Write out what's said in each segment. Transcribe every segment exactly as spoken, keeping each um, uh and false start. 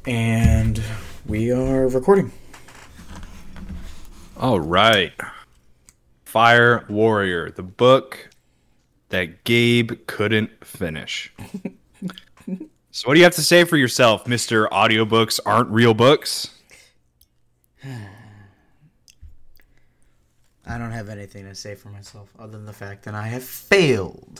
And we are recording. All right. Fire Warrior, the book that Gabe couldn't finish. So what do you have to say for yourself, Mister Audiobooks aren't real books? I don't have anything to say for myself other than the fact that I have failed.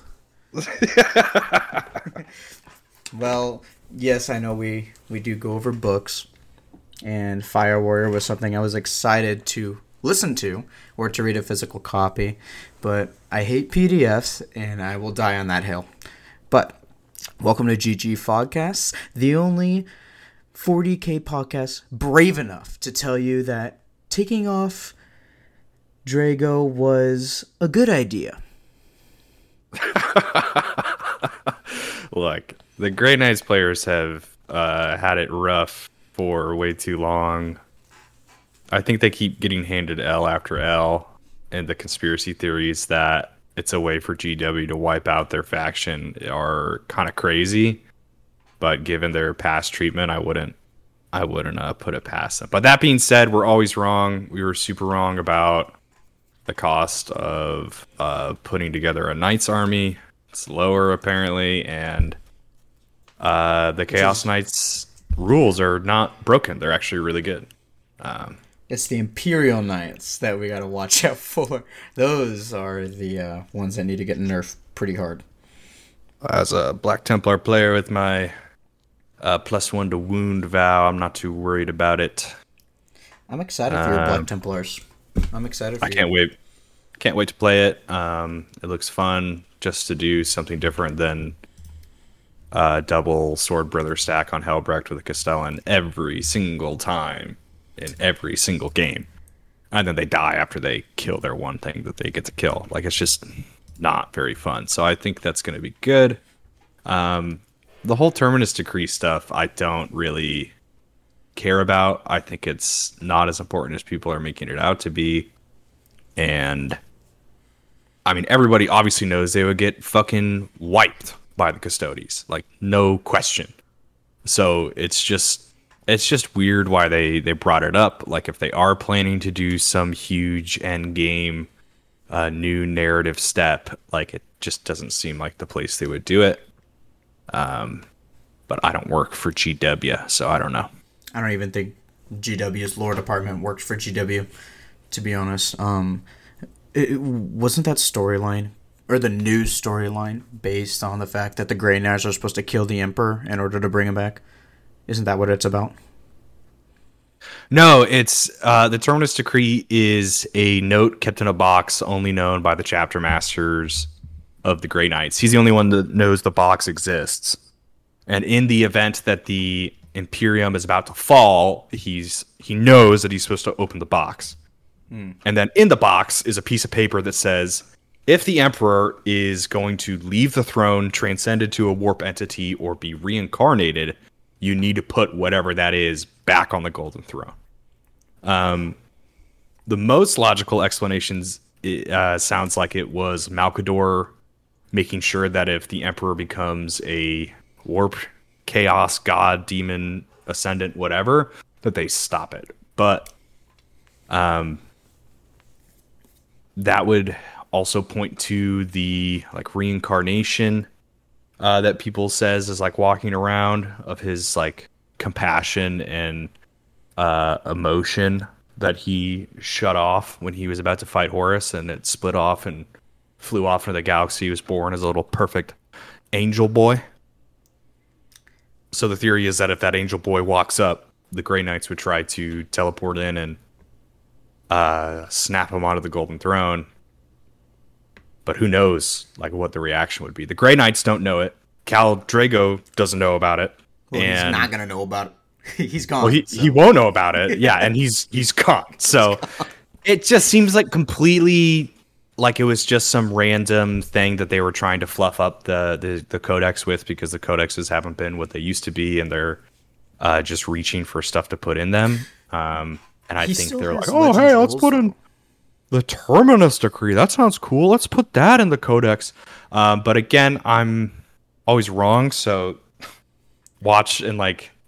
Well, yes, I know we, we do go over books, and Fire Warrior was something I was excited to listen to or to read a physical copy, but I hate P D Fs, and I will die on that hill. But welcome to G G Fogcasts, the only forty K podcast brave enough to tell you that taking off Drago was a good idea. Look, the Grey Knights players have uh, had it rough for way too long. I think they keep getting handed L after L, and the conspiracy theories that it's a way for G W to wipe out their faction are kind of crazy. But given their past treatment, I wouldn't, I wouldn't uh, put it past them. But that being said, we're always wrong. We were super wrong about the cost of uh, putting together a Knights army. It's lower apparently, and uh, the Chaos Knights rules are not broken. They're actually really good. Um, It's the Imperial Knights that we gotta watch out for. Those are the uh, ones that need to get nerfed pretty hard. as a Black Templar player with my uh, plus one to wound vow, I'm not too worried about it. I'm excited for your Um, Black Templars. I'm excited for I you. can't wait. Can't wait to play it. Um, it looks fun just to do something different than uh, double Sword Brother stack on Helbrecht with a Castellan every single time in every single game. And then they die after they kill their one thing that they get to kill. Like, it's just not very fun. So I think that's going to be good. Um, the whole Terminus Decree stuff, I don't really care about. I think it's not as important as people are making it out to be. And I mean, everybody obviously knows they would get fucking wiped by the Custodes, like no question. So it's just it's just weird why they they brought it up. Like, if they are planning to do some huge end game uh, new narrative step, like, it just doesn't seem like the place they would do it. Um, but I don't work for G W, so I don't know. I don't even think G W's lore department worked for G W, to be honest. Um, it, it- wasn't that storyline, or the news storyline, based on the fact that the Grey Knights are supposed to kill the Emperor in order to bring him back? Isn't that what it's about? No, it's uh, the Terminus Decree is a note kept in a box only known by the chapter masters of the Grey Knights. He's the only one that knows the box exists. And in the event that the Imperium is about to fall, he's he knows that he's supposed to open the box. And then in the box is a piece of paper that says, if the Emperor is going to leave the throne, transcend into a warp entity, or be reincarnated, you need to put whatever that is back on the Golden Throne. Um, the most logical explanations uh, sounds like it was Malkador making sure that if the Emperor becomes a warp, chaos, god, demon, ascendant, whatever, that they stop it. But um, that would also point to the like reincarnation uh, that people says is like walking around of his like compassion and uh, emotion that he shut off when he was about to fight Horus, and it split off and flew off into the galaxy. He was born as a little perfect angel boy. So the theory is that if that angel boy walks up, the Grey Knights would try to teleport in and uh, snap him onto the Golden Throne. But who knows, like, what the reaction would be. The Grey Knights don't know it. Cal Drago doesn't know about it. Well, and, he's not gonna know about it. He's gone. Well, he, so. he won't know about it. Yeah, and he's he's gone. So it just seems like completely like it was just some random thing that they were trying to fluff up the, the, the codex with, because the codexes haven't been what they used to be, and they're uh, just reaching for stuff to put in them. Um, and I He think still they're like, has oh, Legends hey, let's rules, put in the Terminus Decree. That sounds cool. Let's put that in the codex. Um, but again, I'm always wrong. So watch in like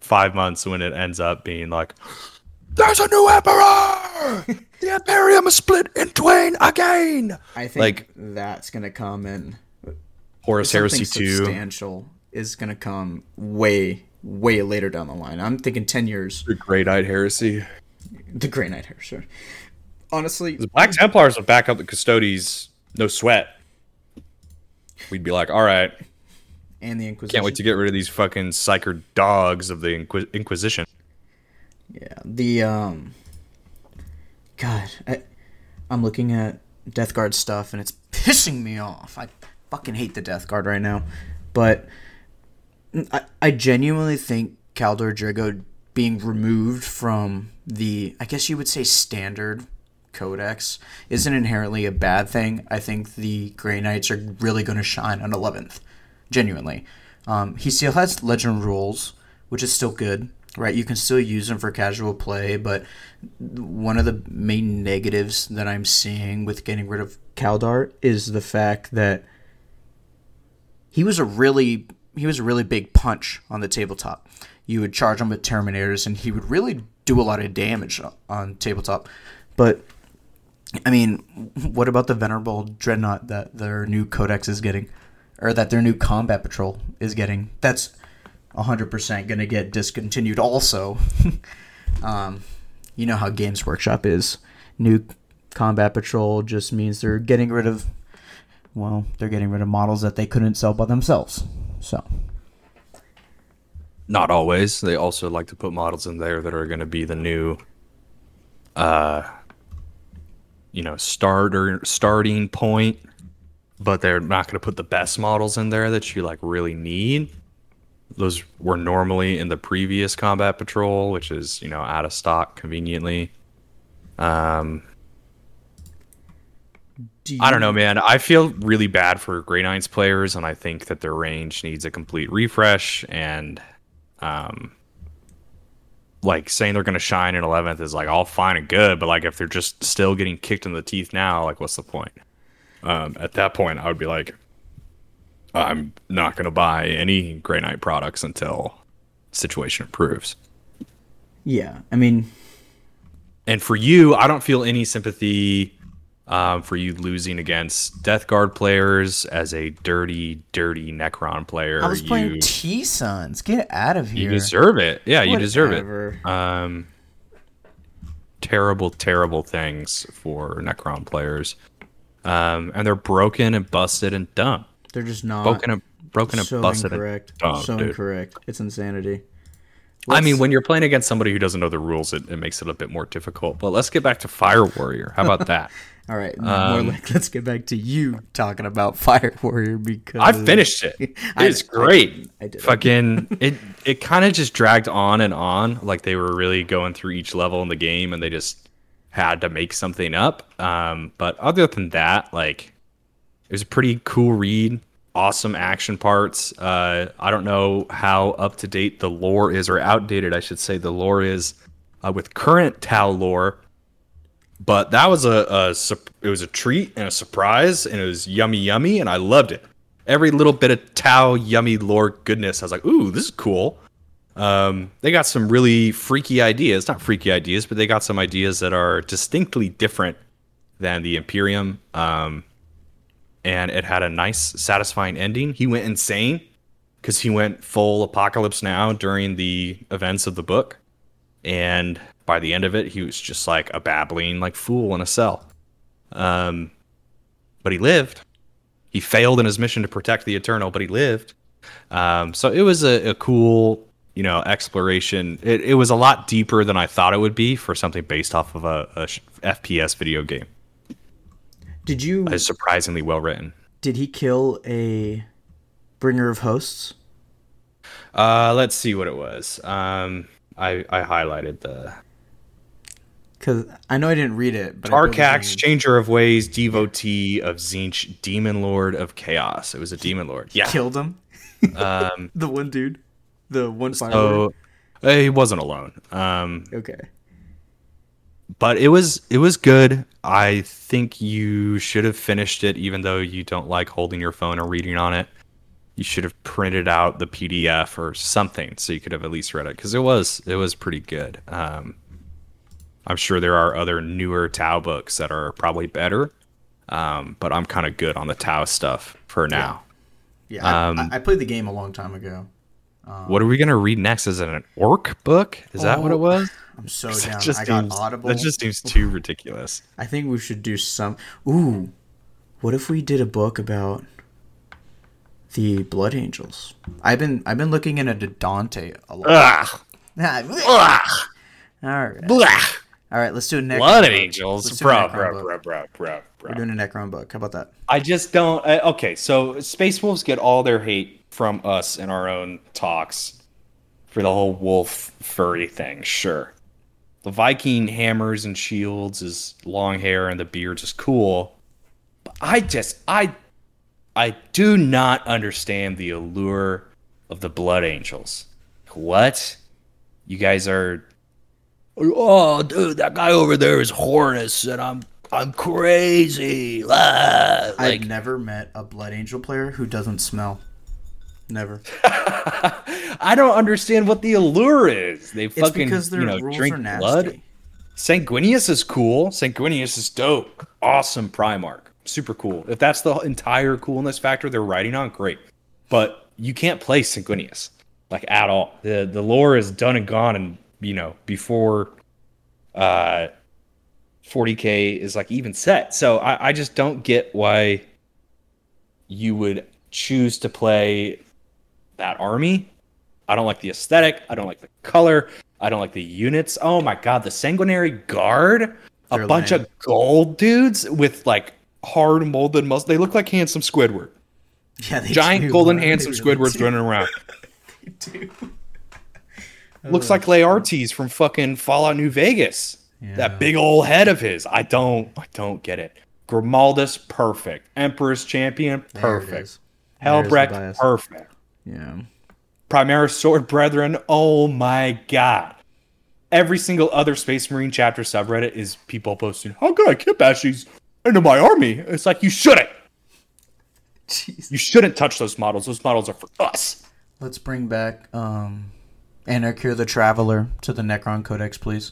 five months when it ends up being like, there's a new emperor. The Imperium is split in twain again. I think like that's gonna come in. Horus Heresy Something two. substantial is gonna come way, way later down the line. I'm thinking ten years. The Grey Knight Heresy. The Grey Knight Heresy. Honestly, The Black Templars would back up the Custodes, no sweat. We'd be like, all right. And the Inquisition. Can't wait to get rid of these fucking psyker dogs of the Inquis- Inquisition. Yeah, the um, God, I, I'm looking at Death Guard stuff and it's pissing me off. I fucking hate the Death Guard right now, but I, I genuinely think Caldor Drego being removed from the, I guess you would say, standard codex isn't inherently a bad thing. I think the Grey Knights are really going to shine on eleventh, genuinely. Um, he still has legend rules, which is still good. Right, you can still use them for casual play, but one of the main negatives that I'm seeing with getting rid of Caldar is the fact that he was a really he was a really big punch on the tabletop. You would charge him with Terminators, and he would really do a lot of damage on tabletop. But I mean, what about the Venerable Dreadnought that their new Codex is getting, or that their new Combat Patrol is getting? That's one hundred percent going to get discontinued also. um, you know how Games Workshop is. New Combat Patrol just means they're getting rid of, well, they're getting rid of models that they couldn't sell by themselves. So, not always. They also like to put models in there that are going to be the new, uh, you know, starter starting point, but they're not going to put the best models in there that you like really need. Those were normally in the previous Combat Patrol, which is, you know, out of stock conveniently. Um, Do you... I don't know, man. I feel really bad for Grey Knights players, and I think that their range needs a complete refresh. And, um, like, saying they're going to shine in eleventh is, like, all fine and good, but, like, if they're just still getting kicked in the teeth now, like, what's the point? Um, at that point, I would be like, I'm not going to buy any Grey Knight products until the situation improves. Yeah, I mean... And for you, I don't feel any sympathy um, for you losing against Death Guard players as a dirty, dirty Necron player. I was you, playing T-Sons. Get out of here. You deserve it. Yeah, you Whatever. deserve it. Um, terrible, terrible things for Necron players. Um, and they're broken and busted and dumb. They're just not broken and broken and so busted incorrect. and dumb, so dude. incorrect. It's insanity. Let's... I mean, when you're playing against somebody who doesn't know the rules, it, it makes it a bit more difficult. But let's get back to Fire Warrior. How about that? All right, um, more like let's get back to you talking about Fire Warrior because I finished it. It's great. I, I did. Fucking it. It kind of just dragged on and on, like they were really going through each level in the game, and they just had to make something up. Um, but other than that, like. It was a pretty cool read. Awesome action parts. Uh, I don't know how up to date the lore is, or outdated, I should say, the lore is uh, with current Tau lore. But that was a, a it was a treat and a surprise, and it was yummy, yummy, and I loved it. Every little bit of Tau yummy lore goodness, I was like, "Ooh, this is cool." Um, they got some really freaky ideas, not freaky ideas, but they got some ideas that are distinctly different than the Imperium. Um, And it had a nice, satisfying ending. He went insane because he went full Apocalypse Now during the events of the book. And by the end of it, he was just like a babbling like fool in a cell. Um, but he lived. He failed in his mission to protect the Eternal, but he lived. Um, so it was a, a cool, you know, exploration. It, it was a lot deeper than I thought it would be for something based off of a, a F P S video game. Did you? It's surprisingly well written. Did he kill a Bringer of Hosts? Uh, let's see what it was. Um, I I highlighted the. Because I know I didn't read it, but Tarkax, Changer of Ways, devotee of Zinch, Demon Lord of Chaos. It was a Demon Lord. Yeah, killed him. Um, the one dude, the one fire. So uh, he wasn't alone. Um, okay. But it was it was good. I think you should have finished it, even though you don't like holding your phone or reading on it. you should have printed out the P D F or something so you could have at least read it, because it was it was pretty good. Um, I'm sure there are other newer Tau books that are probably better, um, but I'm kind of good on the Tau stuff for now. Yeah, yeah um, I, I played the game a long time ago. Um, what are we gonna read next? Is it an orc book? Is oh, that what it was? I'm so down. Just I seems, got Audible. That just seems too ridiculous. I think we should do some. Ooh, what if we did a book about the Blood Angels? I've been I've been looking into Dante a lot. Ugh. Ugh. All right. Blah. All right, let's do a Necron Blood book. Angels, bro, bro, bro, bro, bro, bro. We're doing a Necron book. How about that? I just don't. Uh, okay, so Space Wolves get all their hate from us in our own talks for the whole wolf furry thing. Sure, the Viking hammers and shields is long hair and the beards is cool. But I just, I, I do not understand the allure of the Blood Angels. What? You guys are. Oh, dude, that guy over there is Hornus, and I'm I'm crazy. Ah, like, I've never met a Blood Angel player who doesn't smell. Never. I don't understand what the allure is. They it's fucking because their you know rules drink are nasty. blood. Sanguinius is cool. Sanguinius is dope. Awesome Primarch. Super cool. If that's the entire coolness factor they're writing on, great. But you can't play Sanguinius like at all. The the lore is done and gone, and you know, before uh, forty K is like even set. So I, I just don't get why you would choose to play that army. I don't like the aesthetic. I don't like the color. I don't like the units. Oh my god, the Sanguinary Guard. They're a bunch lame. of gold dudes with like hard molded muscles. They look like handsome Squidward. Yeah, they Giant do. golden They handsome really Squidwards do. running around. They do. Looks like Laertes from fucking Fallout New Vegas. Yeah. That big old head of his. I don't I don't get it. Grimaldus, perfect. Emperor's Champion, perfect. Helbrecht, perfect. Yeah. Primaris Sword Brethren, oh my god. Every single other Space Marine chapter subreddit is people posting, how could I kit bash these into my army? It's like, you shouldn't. Jeez. You shouldn't touch those models. Those models are for us. Let's bring back um, Anarchir the Traveler to the Necron Codex, please.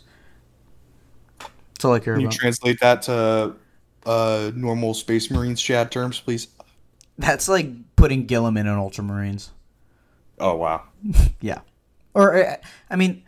That's all I care Can you about. translate that to uh, normal Space Marines chat terms, please? That's like putting Gilliman in Ultramarines. Oh, wow. Yeah. Or, I mean,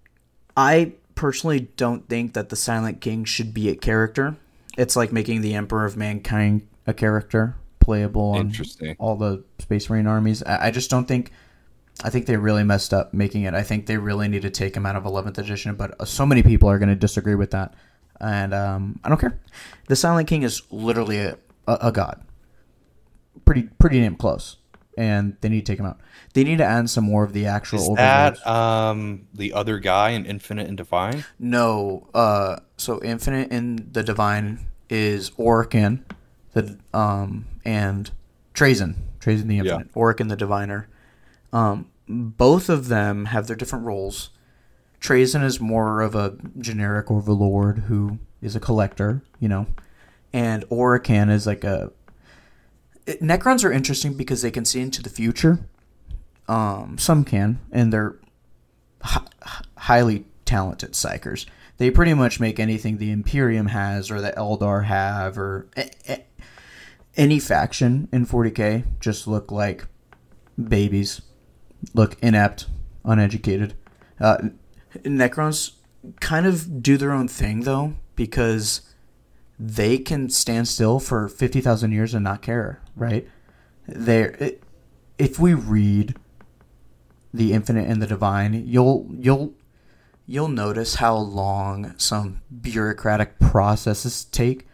I personally don't think that the Silent King should be a character. It's like making the Emperor of Mankind a character, playable on all the Space Marine armies. I, I just don't think... I think they really messed up making it. I think they really need to take him out of eleventh edition, but so many people are going to disagree with that. And um, I don't care. The Silent King is literally a, a, a god. Pretty pretty damn close. And they need to take him out. They need to add some more of the actual Is overlords. that um, the other guy in Infinite and Divine? No. Uh, so Infinite and the Divine is Orican the, um, and Trazen. Trazen the Infinite. Yeah. Orican the Diviner. Um, both of them have their different roles. Trazen is more of a generic overlord who is a collector, you know. And Orican is like a... It, Necrons are interesting because they can see into the future. Um, some can, and they're hi- highly talented psychers. They pretty much make anything the Imperium has or the Eldar have or a- a- any faction in forty K just look like babies. Look inept, uneducated. Uh, Necrons kind of do their own thing, though, because they can stand still for fifty thousand years and not care, right? They're, if we read The Infinite and the Divine, you'll you'll you'll notice how long some bureaucratic processes take.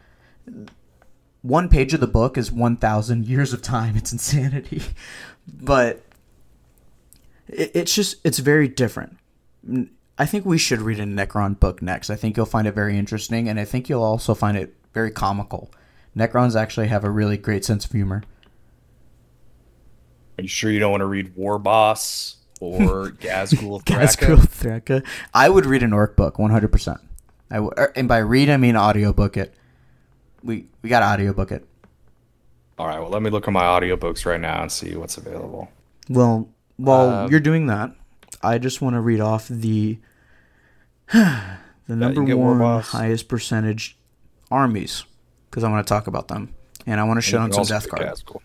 One page of the book is one thousand years of time. It's insanity. But it, it's just, it's very different. I think we should read a Necron book next. I think you'll find it very interesting, and I think you'll also find it very comical. Necrons actually have a really great sense of humor. Are you sure you don't want to read War Boss or Gazgul Thraka? Gazgul Thraka. I would read an Orc book, one hundred percent. I w- and by read, I mean audiobook it. We we got to audiobook it. All right, well, let me look at my audiobooks right now and see what's available. Well, while Um, you're doing that, I just want to read off the the number you get War one Boss. highest percentage armies because I want to talk about them and I want to And show you on can some also Death do Guard. Castle.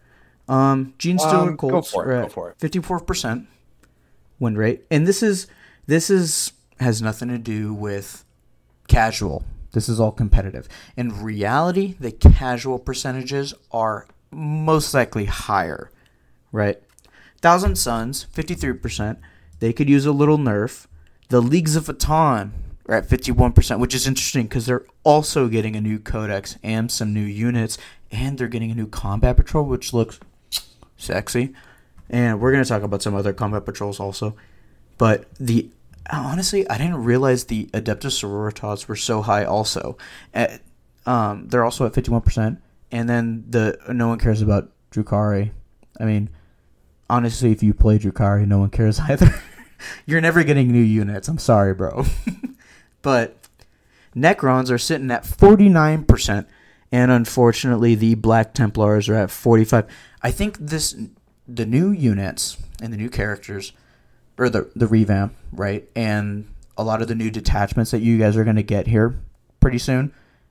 Um, Gene Stealer Um, go Colts for it, are go at for it. fifty-four percent win rate, and this is this is has nothing to do with casual. This is all competitive. In reality, the casual percentages are most likely higher, right? Thousand Suns, fifty-three percent. They could use a little nerf. The Leagues of Atan are at fifty-one percent, which is interesting because they're also getting a new codex and some new units, and they're getting a new combat patrol, which looks sexy. And we're going to talk about some other combat patrols also. But the honestly, I didn't realize the Adeptus Sororitas were so high also. At, um, they're also at fifty-one percent. And then the no one cares about Drukhari. I mean, honestly, if you play Drukhari, no one cares either. You're never getting new units. I'm sorry, bro. But Necrons are sitting at forty-nine percent. And unfortunately, the Black Templars are at forty-five. I think this the new units and the new characters, or the the revamp, right? And a lot of the new detachments that you guys are going to get here pretty soon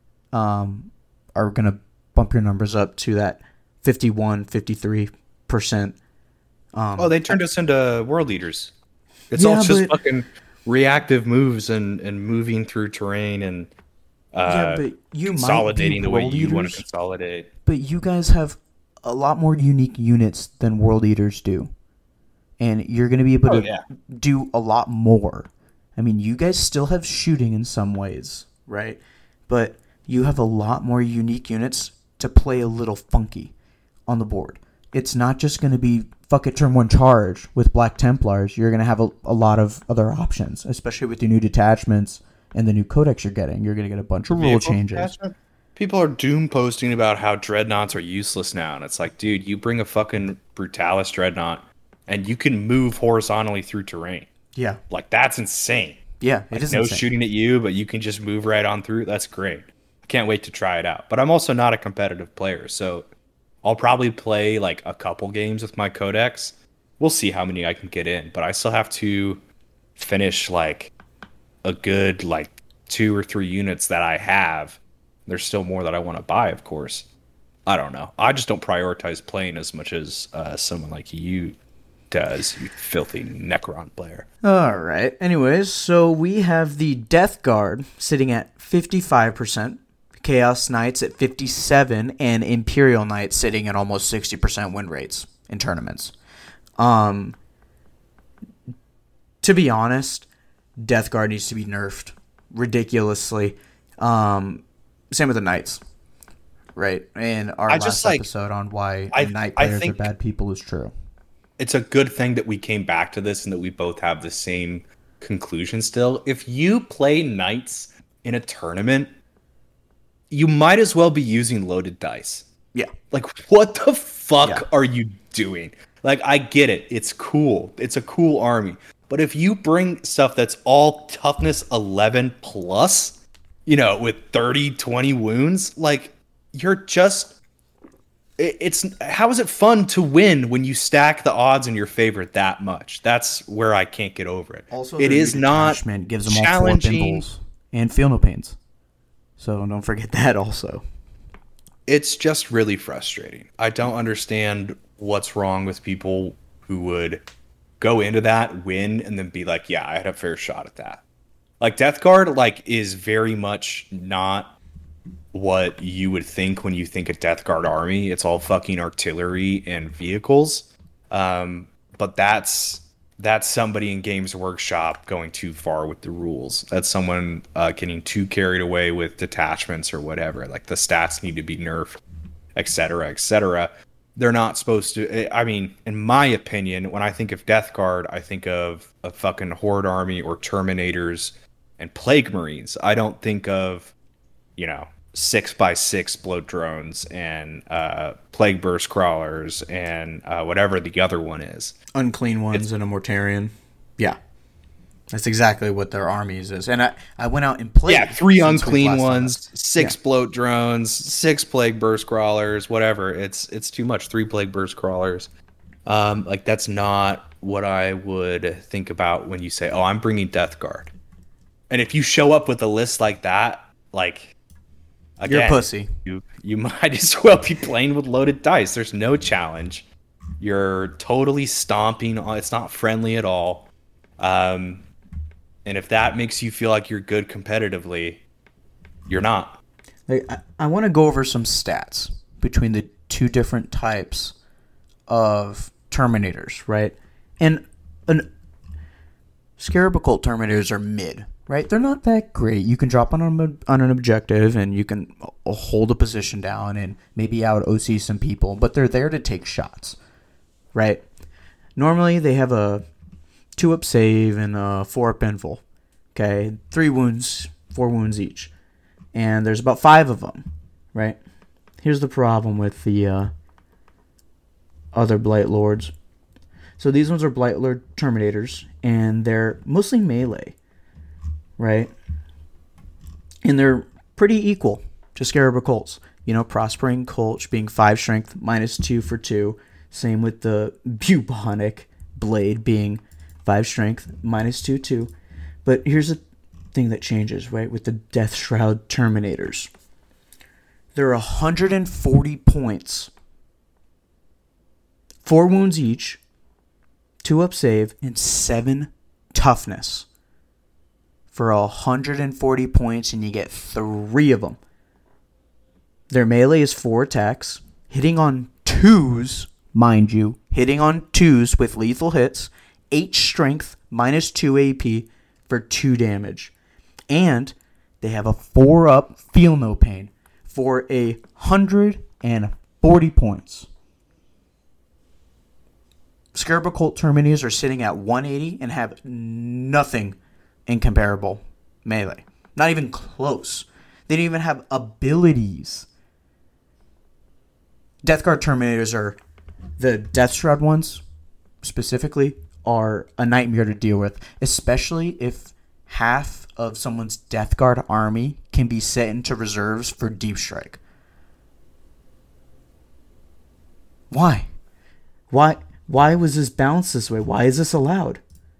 um, are going to bump your numbers up to that fifty-one, fifty-three percent. Um, Oh, they turned us into world leaders. It's Yeah, all just but- fucking reactive moves and, and moving through terrain and uh, yeah, but you consolidating might the be way world you want to eaters, consolidate. but you guys have a lot more unique units than world eaters do. And you're going to be able Oh, to yeah. do a lot more. I mean, you guys still have shooting in some ways, right? But you have a lot more unique units to play a little funky on the board. It's not just going to be fuck it, turn one charge with Black Templars. You're going to have a, a lot of other options, especially with the new detachments and the new codex you're getting. You're going to get a bunch of rule Vehicle changes. attachment? People are doom posting about how dreadnoughts are useless now, and it's like, dude, you bring a fucking Brutalis dreadnought, and you can move horizontally through terrain. Yeah. Like, that's insane. Yeah, it Like, is no insane. shooting at you, but you can just move right on through. That's great. I can't wait to try it out. But I'm also not a competitive player, so I'll probably play like a couple games with my codex. We'll see how many I can get in, but I still have to finish like a good like two or three units that I have. There's still more that I want to buy, of course. I don't know. I just don't prioritize playing as much as uh, someone like you does, you filthy Necron player. All right. Anyways, so we have the Death Guard sitting at fifty-five percent, Chaos Knights at fifty-seven, and Imperial Knights sitting at almost sixty percent win rates in tournaments. Um, to be honest, Death Guard needs to be nerfed ridiculously. Um, same with the Knights, right? And our I last just, like, episode on why I- Knight I players think- are bad people is true. It's a good thing that we came back to this and that we both have the same conclusion still. If you play Knights in a tournament, you might as well be using loaded dice. Yeah. Like, what the fuck Yeah. are you doing? Like, I get it. It's cool. It's a cool army. But if you bring stuff that's all toughness eleven plus, you know, with thirty, twenty wounds, like, you're just... it- It's how is it fun to win when you stack the odds in your favor that much? That's where I can't get over it. Also, it their is new not detachment gives them all four challenging. pimples and feel no pains. So don't forget that also. It's just really frustrating. I don't understand what's wrong with people who would go into that, win, and then be like, yeah, I had a fair shot at that. Like, Death Guard, like, is very much not what you would think when you think a Death Guard army. It's all fucking artillery and vehicles. Um, but that's that's somebody in Games Workshop going too far with the rules. That's someone uh, getting too carried away with detachments or whatever. Like, the stats need to be nerfed, et cetera, et cetera. They're not supposed to. I mean, in my opinion, when I think of Death Guard, I think of a fucking Horde army or Terminators and Plague Marines. I don't think of, you know, six by six bloat drones and uh, plague burst crawlers and uh, whatever the other one is. Unclean ones and a Mortarian. Yeah. That's exactly what their army uses. And I, I went out and played. Yeah, three since we unclean last done ones, this. six Yeah. bloat drones, six plague burst crawlers, whatever. It's it's too much. Three plague burst crawlers. Um, like that's not what I would think about when you say, "Oh, I'm bringing Death Guard." And if you show up with a list like that, like again, You're a pussy. You you might as well be playing with loaded dice. There's no challenge. You're totally stomping on. It's not friendly at all. Um, and if that makes you feel like you're good competitively, you're not. Like, I, I want to go over some stats between the two different types of Terminators, right? And an Scarab Occult Terminators are mid, right? They're not that great. You can drop on an, on an objective and you can hold a position down and maybe out O C some people, but they're there to take shots, right? Normally they have a two up save and a four up invul. Okay, three wounds, four wounds each. And there's about five of them, right? Here's the problem with the uh, other Blight Lords. So these ones are Blight Lord Terminators, and they're mostly melee, right? And they're pretty equal to Scarab Occults. You know, Prospering Colch being five strength, minus two for two. Same with the Bubonic Blade being five strength, minus two, two. But here's the thing that changes, right, with the Death Shroud Terminators. They're one hundred forty points. Four wounds each, two up save, and seven toughness. For one hundred forty points, and you get three of them. Their melee is four attacks, hitting on twos, mind you, hitting on twos with lethal hits, eight strength, minus two A P for two damage. And they have a four up, feel no pain, for a one hundred forty points. Scarab Occult Terminators are sitting at one eighty and have nothing in comparable melee. Not even close. They don't even have abilities. Death Guard Terminators are the Death Shroud ones specifically are a nightmare to deal with, especially if half of someone's Death Guard army can be set into reserves for Deep Strike. Why? Why why was this balanced this way? Why is this allowed?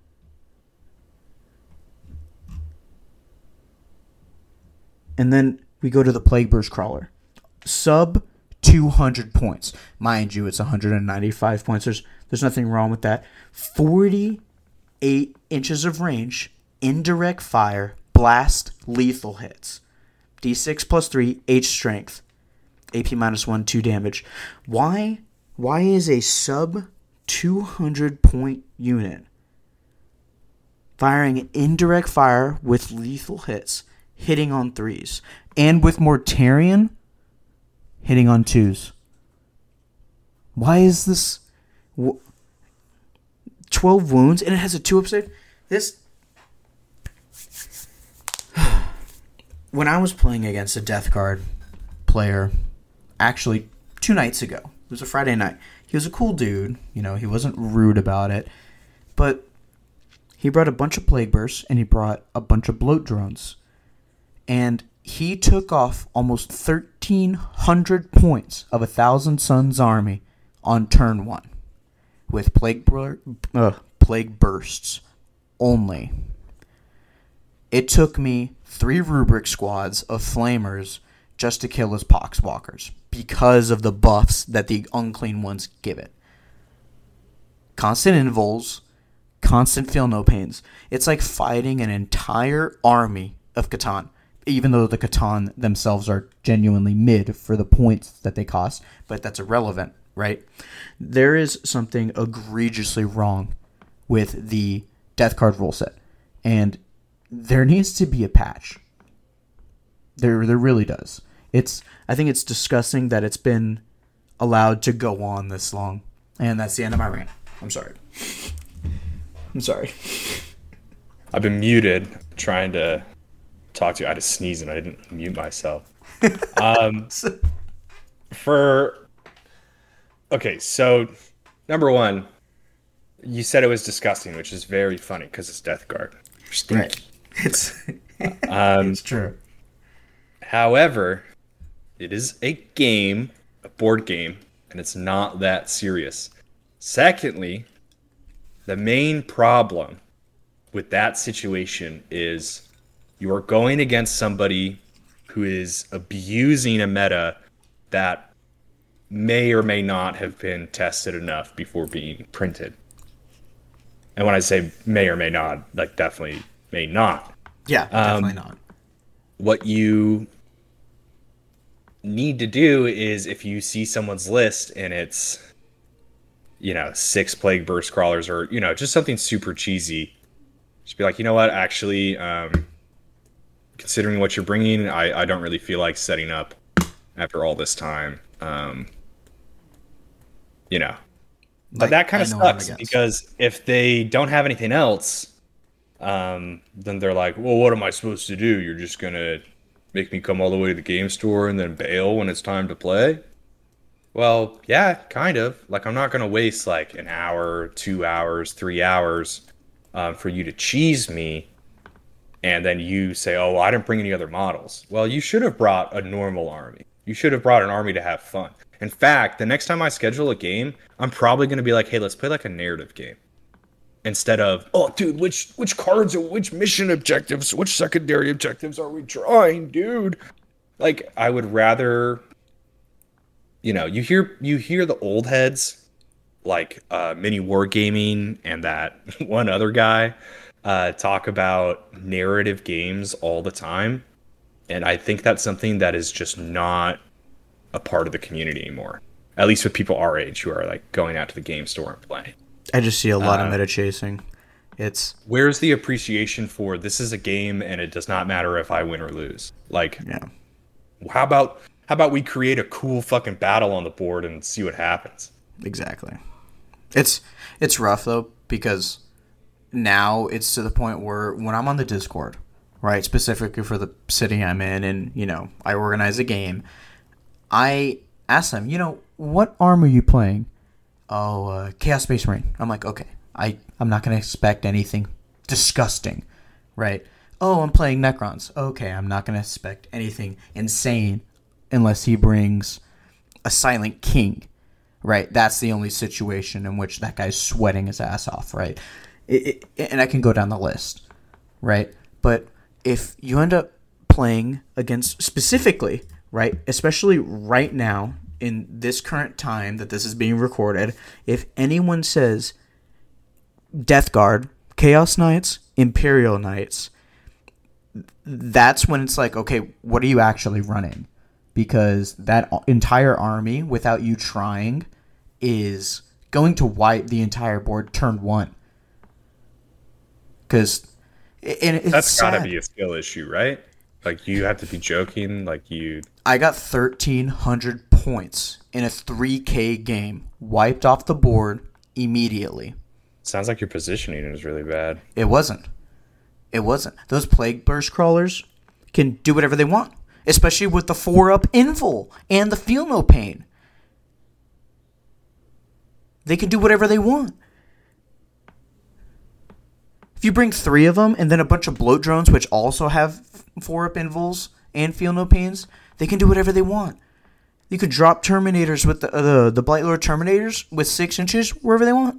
And then we go to the Plague Burst Crawler. Sub two hundred points. Mind you, it's one hundred ninety-five points. There's there's nothing wrong with that. forty-eight inches of range, indirect fire, blast, lethal hits. D six plus three, H strength. A P minus one, two damage. Why why is a sub two hundred point unit firing indirect fire with lethal hits, hitting on threes, and with Mortarion hitting on twos? Why is this twelve wounds and it has a two up save? This when I was playing against a Death Guard player, actually two nights ago, it was a Friday night. He was a cool dude, you know, he wasn't rude about it, but he brought a bunch of Plague Bursts and he brought a bunch of Bloat Drones. And he took off almost thirteen hundred points of a Thousand Suns army on turn one with Plague, bur- uh, plague Bursts only. It took me three Rubric squads of Flamers just to kill his Poxwalkers because of the buffs that the Unclean Ones give it. Constant invuls, constant feel no pains. It's like fighting an entire army of Catan. Even though the Catan themselves are genuinely mid for the points that they cost, but that's irrelevant, right? There is something egregiously wrong with the Death Card rule set, and there needs to be a patch. There, there really does. It's, I think it's disgusting that it's been allowed to go on this long, and that's the end of my rant. I'm sorry. I'm sorry. I've been muted trying to talk to you. I had to sneeze and I didn't mute myself. Um, for okay, so number one, you said it was disgusting, which is very funny because it's Death Guard. stinky. Right. It's Um, it's true. However, it is a game, a board game, and it's not that serious. Secondly, the main problem with that situation is you are going against somebody who is abusing a meta that may or may not have been tested enough before being printed. And when I say may or may not, like definitely may not. Yeah, definitely Um, not. What you need to do is if you see someone's list and it's, you know, six Plague Burst Crawlers or, you know, just something super cheesy, just be like, you know what, actually, um, considering what you're bringing, I, I don't really feel like setting up after all this time. Um, you know, but Like, that kind I of know what I'm sucks against. because if they don't have anything else, um, then they're like, well, what am I supposed to do? You're just going to make me come all the way to the game store and then bail when it's time to play? Well, yeah, kind of. Like, I'm not going to waste like an hour, two hours, three hours um, for you to cheese me. And then you say, oh, well, I didn't bring any other models. Well, you should have brought a normal army. You should have brought an army to have fun. In fact, the next time I schedule a game, I'm probably going to be like, hey, let's play like a narrative game. Instead of, oh, dude, which which cards or which mission objectives, which secondary objectives are we drawing, dude? Like, I would rather, you know, you hear you hear the old heads, like uh, Mini Wargaming and that one other guy, uh, talk about narrative games all the time. And I think that's something that is just not a part of the community anymore. At least with people our age who are like going out to the game store and playing. I just see a lot uh, of meta chasing. It's Where's the appreciation for this is a game and it does not matter if I win or lose? Like, yeah. how about how about we create a cool fucking battle on the board and see what happens? Exactly. It's it's rough though because now it's to the point where when I'm on the Discord, right, specifically for the city I'm in, and you know I organize a game, I ask them, you know, what arm are you playing? Oh, uh, Chaos Space Marine. I'm like, okay, I I'm not gonna expect anything disgusting, right? Oh, I'm playing Necrons. Okay, I'm not gonna expect anything insane unless he brings a Silent King. Right, that's the only situation in which that guy's sweating his ass off, right? It, it, and I can go down the list, right? But if you end up playing against specifically, right, especially right now in this current time that this is being recorded, if anyone says Death Guard, Chaos Knights, Imperial Knights, that's when it's like, okay, what are you actually running? Because that entire army, without you trying, is going to wipe the entire board turn one. Because it's That's got to sad. be a skill issue, right? Like, you have to be joking. Like, you. I got thirteen hundred points in a three K game, wiped off the board immediately. Sounds like your positioning is really bad. It wasn't. It wasn't. Those Plague Burst Crawlers can do whatever they want, especially with the four-up Invul and the Feel No Pain. They can do whatever they want. If you bring three of them and then a bunch of bloat drones, which also have four-up Invuls and Feel No Pains, they can do whatever they want. You could drop Terminators with the uh, the, the Blightlord Terminators with six inches wherever they want.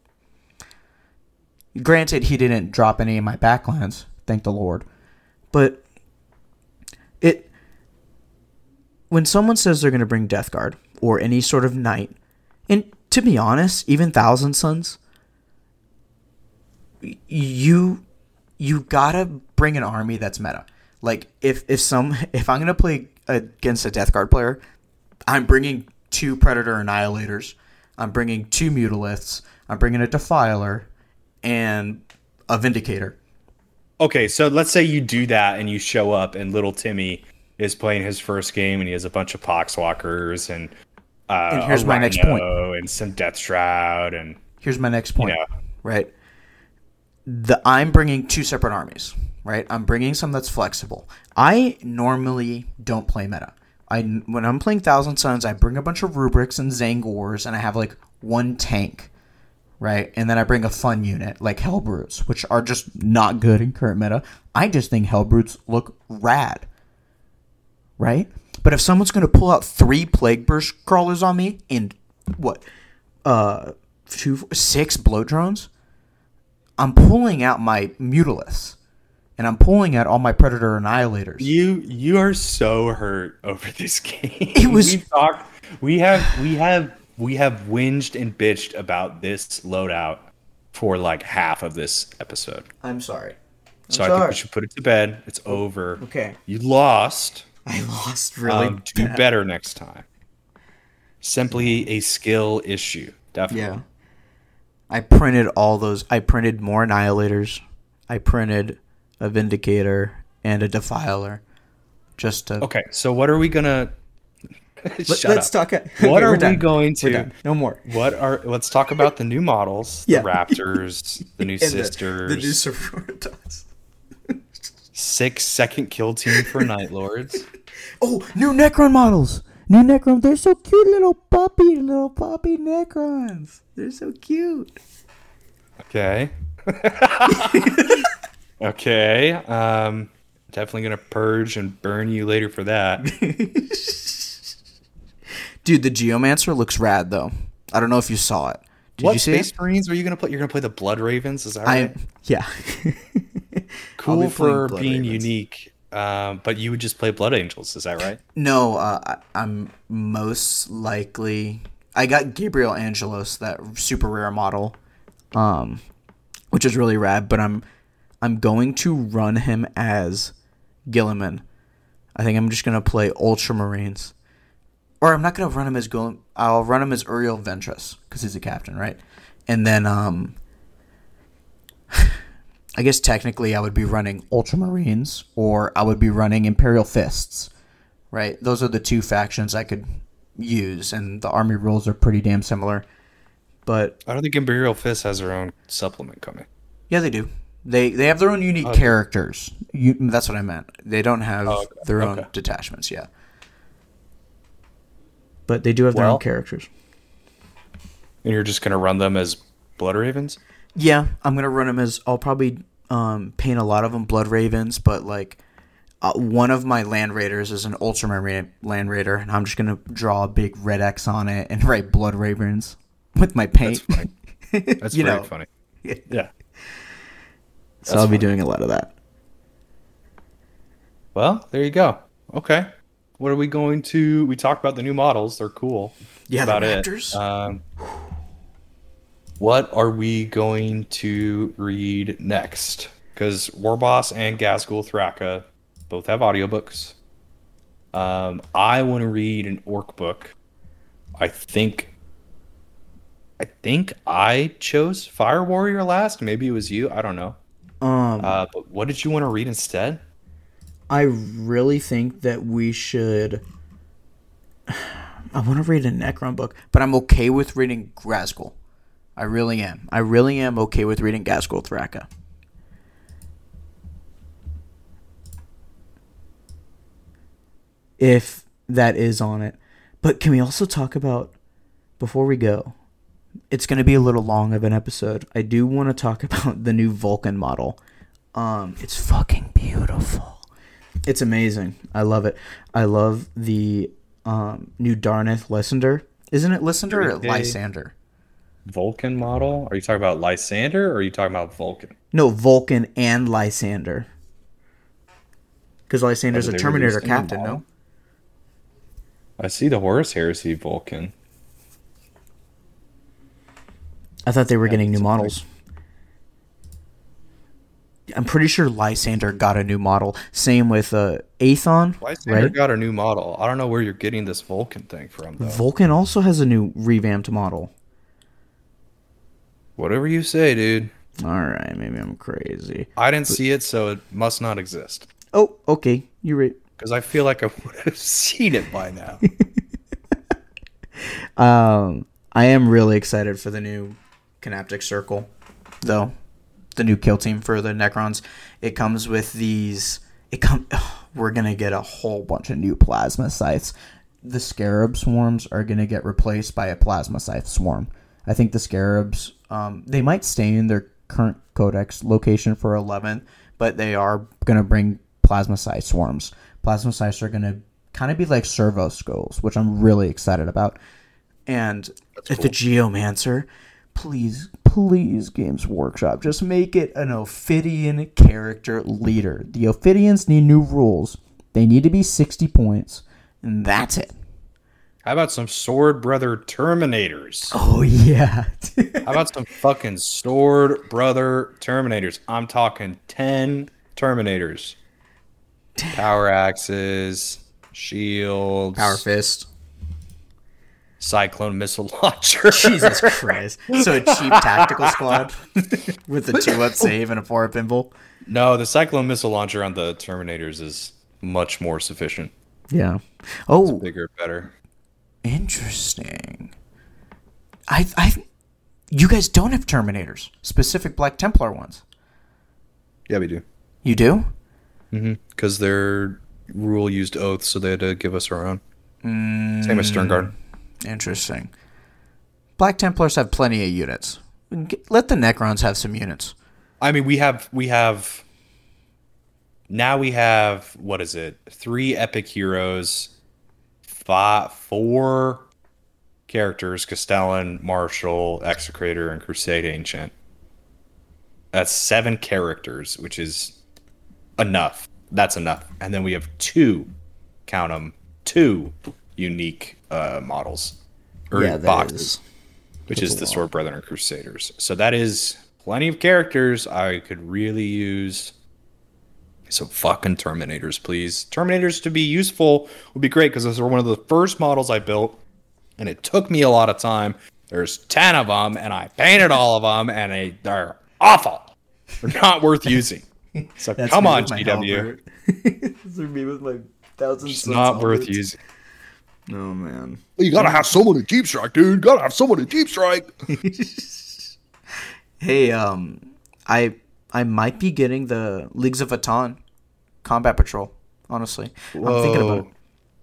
Granted, he didn't drop any of my backlands, thank the Lord. But it when someone says they're going to bring Death Guard or any sort of knight, and to be honest, even Thousand Sons, you you gotta bring an army that's meta. Like if if some if I'm gonna play against a Death Guard player, I'm bringing two Predator Annihilators, I'm bringing two Mutaliths, I'm bringing a Defiler, and a Vindicator. Okay, so let's say you do that and you show up and little Timmy is playing his first game and he has a bunch of Poxwalkers and uh, And here's a my next Rhino point. and some Death Shroud and Here's my next point. You know. Right? The I'm bringing two separate armies. Right? I'm bringing some that's flexible. I normally don't play meta. I when I'm playing Thousand Sons, I bring a bunch of Rubrics and Zangors, and I have like one tank. right? And then I bring a fun unit like Hellbrutes, which are just not good in current meta. I just think Hellbrutes look rad, right? But if someone's going to pull out three Plague Burst Crawlers on me and what, uh, two, six Blow Drones, I'm pulling out my Mutalisk. And I'm pulling out all my Predator Annihilators. You you are so hurt over this game. It was. we talked. We have we have we have whinged and bitched about this loadout for like half of this episode. I'm sorry. I'm so sorry. I think we should put it to bed. It's over. Okay. You lost. I lost really. Um, do bad. better next time. Simply a skill issue. Definitely. Yeah. I printed all those. I printed more Annihilators. I printed a Vindicator and a Defiler, just to. Okay, so what are we gonna? Let, Shut let's up. talk. Okay, What are we're we done. going We're to? done. No more. What are? Let's talk about the new models. Yeah. The Raptors, the new And the- Sisters, The, new Sororitas. six second kill team for Night Lords. Oh, new Necron models. New Necron. They're so cute, little puppy, little puppy Necrons. They're so cute. Okay. Okay. Um, definitely gonna purge and burn you later for that. Dude, the Geomancer looks rad though. I don't know if you saw it. Did what you see Space it? Marines are you gonna play? You're gonna play the Blood Ravens? Is that I right? yeah. I'll Cool be playing for Blood being Ravens. unique. Um, but you would just play Blood Angels, is that right? No, uh, I- I'm most likely. I got Gabriel Angelos, that super rare model, um, which is really rad. But I'm, I'm going to run him as Gilliman. I think I'm just gonna play Ultramarines, or I'm not gonna run him as Gilliman. I'll run him as Uriel Ventress because he's a captain, right? And then, um, I guess technically I would be running Ultramarines, or I would be running Imperial Fists. Right, those are the two factions I could use, and the army rules are pretty damn similar. But I don't think Imperial Fist has their own supplement coming. yeah, they do. They they have their own unique Okay. characters. You, that's what I meant. They don't have Oh, okay. their own Okay. detachments yet, but they do have their Well- own characters. And you're just gonna run them as Blood Ravens? Yeah, I'm gonna run them as. I'll probably um, paint a lot of them Blood Ravens, but like. Uh, one of my Land Raiders is an Ultramarine Land Raider, and I'm just gonna draw a big red X on it and write Blood Ravens with my paint. That's funny. That's You very know. funny. Yeah. Yeah. So I'll That's be funny. doing a lot of that. Well, there you go. Okay. What are we going to? We talked about the new models. They're cool. Yeah, That's the about Raptors. it. Um, what are we going to read next? Because Warboss and Ghazghkull Thraka both have audiobooks. Um, I want to read an orc book. I think. I think I chose Fire Warrior last. Maybe it was you. I don't know. Um, Uh, but what did you want to read instead? I really think that we should. I want to read a Necron book, but I'm okay with reading Ghazghkull. I really am. I really am okay with reading Ghazghkull Thraka. If that is on it. But can we also talk about, before we go, it's going to be a little long of an episode. I do want to talk about the new Vulcan model. Um, it's fucking beautiful. It's amazing. I love it. I love the um, new Darnith Lysander. Isn't it Lysander or Okay. Lysander? Vulcan model? Are you talking about Lysander or are you talking about Vulcan? No, Vulcan and Lysander. Because Lysander's Oh, a they Terminator released a new captain, model? no? I see the Horus Heresy Vulcan. I thought they were getting new it's models. I'm pretty sure Lysander got a new model. Same with uh, Aethon, Lysander right? got a new model. I don't know where you're getting this Vulcan thing from, though. Vulcan also has a new revamped model. Whatever you say, dude. All right, maybe I'm crazy. I didn't see it, so it must not exist. Oh, okay, you're right. Because I feel like I would have seen it by now. Um, I am really excited for the new Canaptic Circle, though. The new kill team for the Necrons. It comes with these. It come. We're gonna get a whole bunch of new plasma scythes. The Scarab swarms are gonna get replaced by a plasma scythe swarm. I think the Scarabs Um, they might stay in their current codex location for eleventh, but they are going to bring Plasmacyte swarms. Plasmacytes are going to kind of be like servo skulls, which I'm really excited about. And cool. The Geomancer, please, please, Games Workshop, just make it an Ophidian character leader. The Ophidians need new rules. They need to be sixty points, and that's it. How about some Sword Brother Terminators? Oh, yeah. How about some fucking Sword Brother Terminators? I'm talking ten Terminators. Power axes, shields. Power fist. Cyclone missile launcher. Jesus Christ. So a cheap tactical squad with a two-up save and a four-up invul? No, the Cyclone missile launcher on the Terminators is much more sufficient. Yeah. Oh. It's bigger, better. Interesting. I, I, you guys don't have Terminators, specific Black Templar ones. Yeah, we do. You do? Mm-hmm. Because their rule used oaths, so they had to give us our own. Mm, Same as Sternguard. Interesting. Black Templars have plenty of units. Let the Necrons have some units. I mean, we have we have. Now we have what is it? Three epic heroes. Five, four characters, Castellan, Marshall, Execrator, and Crusade Ancient. That's seven characters, which is enough. That's enough. And then we have two, count them, two unique uh, models. Or yeah, that boxes, is, which is the Sword Brethren and Crusaders. So that is plenty of characters. I could really use... So fucking Terminators, please. Terminators to be useful would be great because those are one of the first models I built, and it took me a lot of time. There's ten of them, and I painted all of them, and they, they're awful. They're not worth using. So That's come on, G W. This would be with my thousand. It's not worth using. No, man. You gotta have someone in Deep Strike, dude. You gotta have someone in Deep Strike. Hey, um, I... I might be getting the Leagues of Atan Combat Patrol, honestly. Whoa. I'm thinking about it.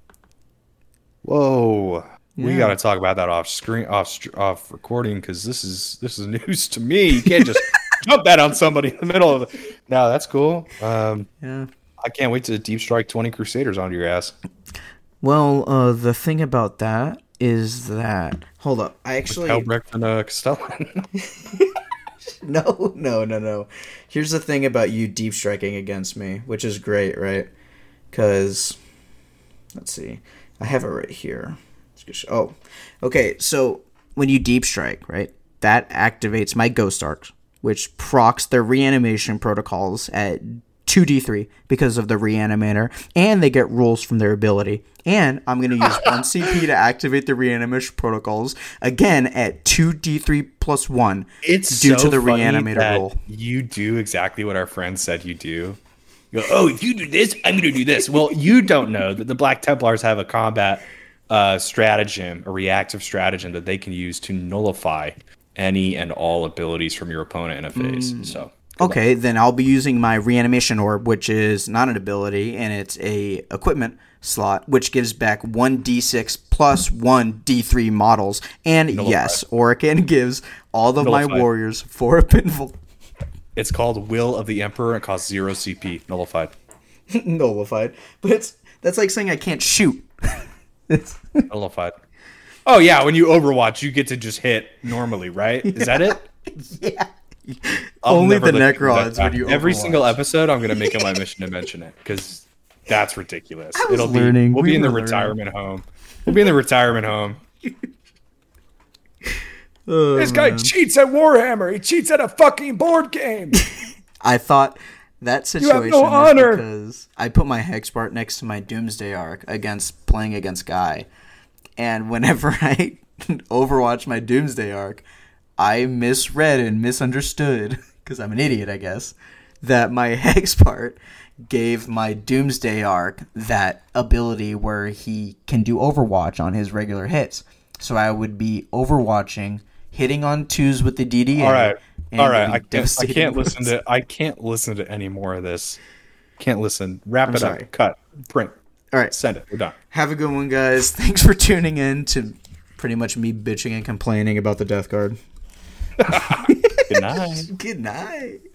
Whoa. Yeah. We got to talk about that off screen, off off recording, because this is this is news to me. You can't just jump that on somebody in the middle of it. No, that's cool. Um, yeah. I can't wait to Deep Strike twenty Crusaders onto your ass. Well, uh, the thing about that is that... Hold up. I actually... Helbrecht and uh, Castellan. No, no, no, no. Here's the thing about you deep striking against me, which is great, right? Because, let's see. I have it right here. Oh, okay. So when you deep strike, right, that activates my Ghost Arcs, which procs their reanimation protocols at two d three because of the reanimator, and they get rules from their ability. And I'm going to use one C P to activate the reanimation protocols, again at two d three plus one it's due so to the funny reanimator that rule. You do exactly what our friend said you do. You go, oh, if you do this, I'm going to do this. Well, you don't know that the Black Templars have a combat uh, stratagem, a reactive stratagem that they can use to nullify any and all abilities from your opponent in a phase. Mm. So. Okay, then I'll be using my reanimation orb, which is not an ability, and it's a equipment slot, which gives back one d six plus one d three models. And Nullified. Yes, Orican gives all of Nullified. My warriors for a pinful. It's called Will of the Emperor. It costs zero C P. Nullified. Nullified. But it's that's like saying I can't shoot. It's Nullified. Oh, yeah, when you Overwatch, you get to just hit normally, right? Is that it? Yeah. I'll Only the Necrons when you Every Overwatch. Single episode, I'm going to make it my mission to mention it, because that's ridiculous. I was It'll learning. Be, we'll we be in the learning. retirement home. We'll be in the retirement home. Oh, this guy man. cheats at Warhammer. He cheats at a fucking board game. I thought that situation have no is honor. because I put my Hexbart next to my Doomsday Arc against playing against Guy, and whenever I Overwatch my Doomsday Arc, I misread and misunderstood, because I'm an idiot, I guess, that my Hexbart gave my Doomsday Arc that ability where he can do Overwatch on his regular hits. So I would be Overwatching, hitting on twos with the D D A. All right, and all right. getting I can't, I devastating can't wounds. listen to. I can't listen to any more of this. Can't listen. Wrap I'm it sorry. up. Cut. Print. All right. Send it. We're done. Have a good one, guys. Thanks for tuning in to pretty much me bitching and complaining about the Death Guard. Good night. Good night.